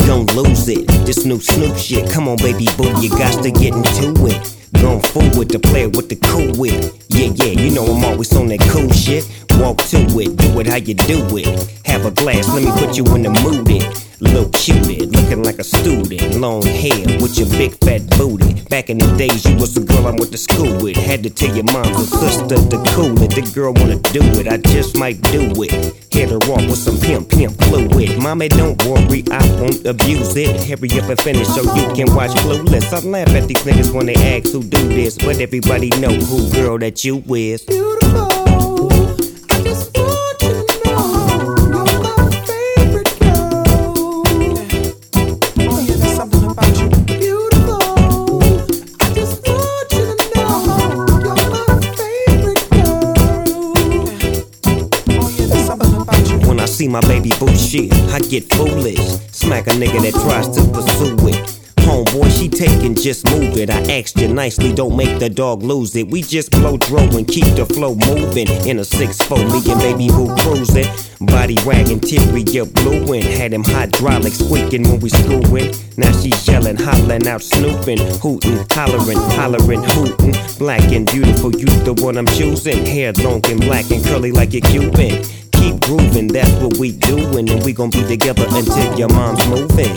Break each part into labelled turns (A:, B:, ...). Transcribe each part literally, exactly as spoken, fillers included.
A: gon' lose it. This new Snoop shit, come on baby boo, you got to get into it. Going forward to play with the cool wit. Yeah, yeah, you know I'm always on that cool shit. Walk to it, do it how you do it. Have a glass, let me put you in the mood it. Little cutie, looking like a student. Long hair with your big fat booty. Back in the days, you was the girl I went to school with. Had to tell your mom and sister to cool it. The girl wanna do it, I just might do it. Hit her off with some pimp, pimp fluid. Mommy, don't worry, I won't abuse it. Hurry up and finish so you can watch Clueless. I laugh at these niggas when they ask who do this, but everybody know who girl that you is.
B: Beautiful. I just want you to know you're my favorite girl. Oh yeah, there's something about you. Beautiful. I just want you to know you're my favorite girl. Oh yeah, there's something about you.
A: When I see my baby boo shit, I get foolish. Smack a nigga that tries to pursue it. Homeboy, she taking, just move it. I asked you nicely, don't make the dog lose it. We just blow dro and keep the flow moving. In a six four, me and baby boo cruising. Body wagging, interior blueing. Had him hydraulics squeaking when we screwing. Now she's yelling, hollering out, snooping, hooting, hollering, hollering, hooting. Black and beautiful, you the one I'm choosing. Hair long and black and curly like a Cuban. Keep grooving, that's what we doing. And we gon' be together until your mom's moving.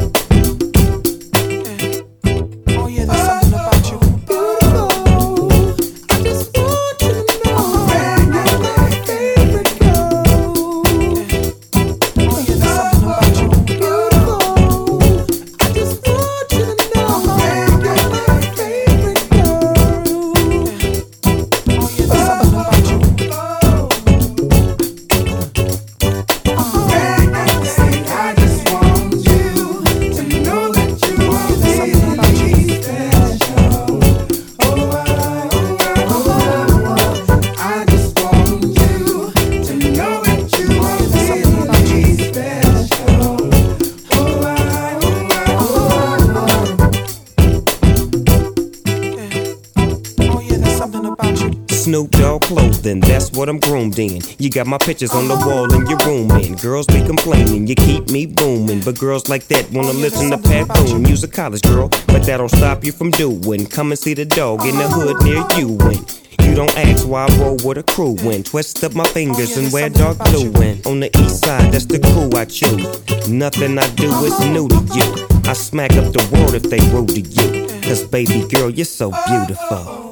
A: Snoop Dogg clothing, that's what I'm groomed in. You got my pictures on the wall in your room, and girls be complaining, you keep me booming. But girls like that wanna listen to Pat Boone. You's a college girl, but that don't stop you from doing. Come and see the dog in the hood near you. When you don't ask why I roll with a crew, when twist up my fingers and wear dark blue. When on the east side, that's the crew I choose. Nothing I do is new to you. I smack up the world if they rude to you. Cause baby girl, you're so beautiful.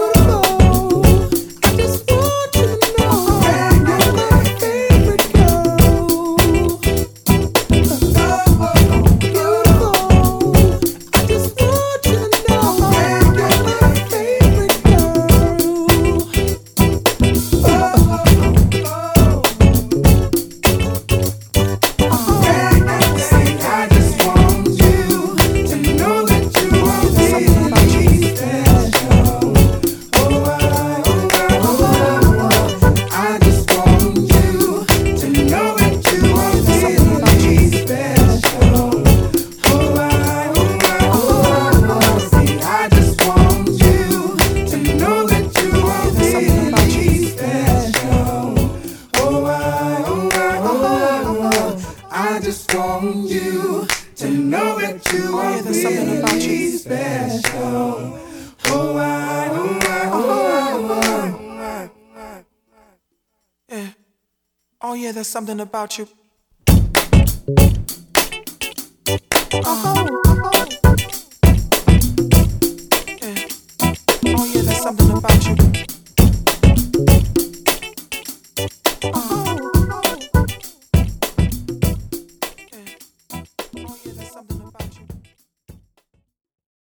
B: Oh yeah, there's something about you. Oh, oh. Yeah. Oh yeah, there's something about you.